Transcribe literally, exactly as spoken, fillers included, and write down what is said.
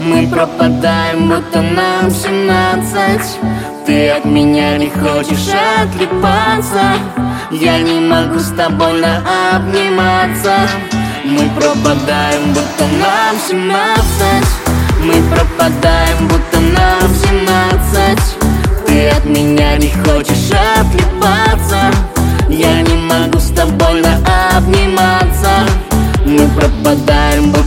Мы пропадаем, будто нам семнадцать. Ты от меня не хочешь отлипаться. Я не могу с тобой обниматься. Мы пропадаем, будто нам семнадцать. Мы пропадаем, будто нам семнадцать. Ты от меня не хочешь отлипаться. Я не могу с тобой обниматься. Мы пропадаем,